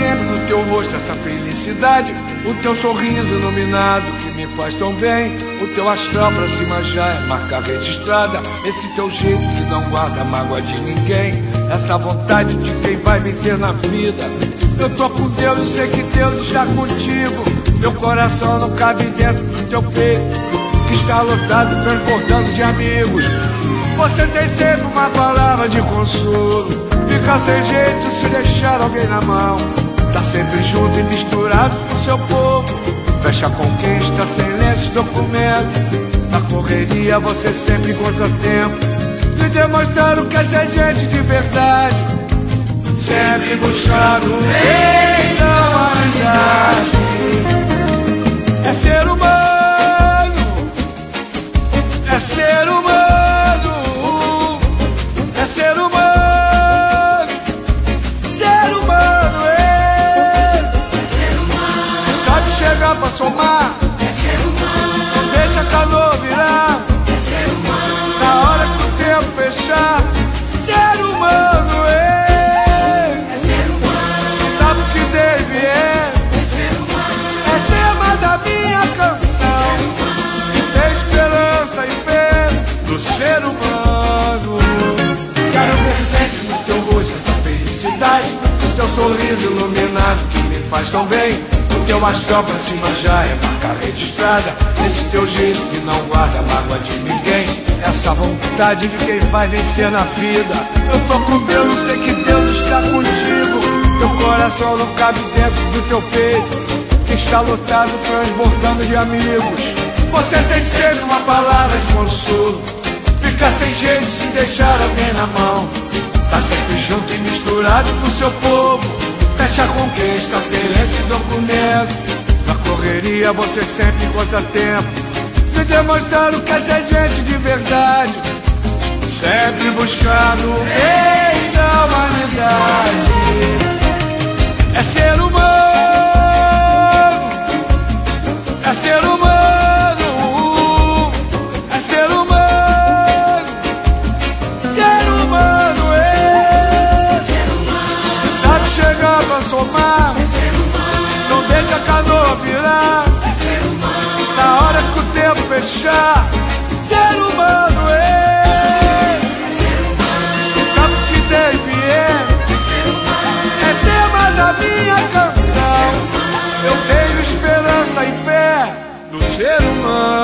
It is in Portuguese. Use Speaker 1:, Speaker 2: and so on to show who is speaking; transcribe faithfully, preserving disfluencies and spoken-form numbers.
Speaker 1: sempre no teu rosto essa felicidade, o teu sorriso iluminado que me faz tão bem. O teu astral pra cima já é marca registrada, esse teu jeito que não guarda mágoa de ninguém, essa vontade de quem vai vencer na vida. Eu tô com Deus e sei que Deus está contigo. Meu coração não cabe dentro do teu peito, que está lotado, transbordando de amigos. Você tem sempre uma palavra de consolo, fica sem jeito se deixar alguém na mão. Tá sempre junto e misturado com seu povo, fecha a conquista sem lenço e documento. Na correria você sempre encontra tempo de demonstrar o que é ser gente de verdade, sempre buscando o bem da humanidade. É ser humano, é ser humano, é ser humano, ser humano, é, é ser humano. Sabe chegar pra somar, é ser humano. Não deixa a canoa virar, é ser humano. Na hora que o tempo fechar, ser humano, é, é ser humano. Sabe o que deve é, é ser humano. É tema da minha canção, tem esperança e fé do ser humano. Quero ver sempre no teu rosto essa felicidade, o teu sorriso iluminado que me faz tão bem. O teu astral pra cima já é marca registrada, esse teu jeito que não guarda mágoa de ninguém, essa vontade de quem vai vencer na vida. Eu tô com Deus, eu sei que Deus está contigo. Teu coração não cabe dentro do teu peito, que está lotado, transbordando de amigos. Você tem sempre uma palavra de consolo, fica sem jeito se deixar alguém na mão. Tá sempre junto e misturado com seu povo, fecha com quem está sem lenço e documento. Na correria você sempre encontra tempo de demonstrar o que é ser gente de verdade, sempre buscando o bem da humanidade. É ser humano, é ser humano, é ser humano, ser humano, é, ser humano. Sabe chegar pra somar, é ser humano. Não deixa a canoa virar, é ser humano. Na hora que o tempo fechar, ser humano, é, é ser humano. Sabe o que deve é, é ser humano. É tema da minha canção, eu tenho esperança e fé no ser humano.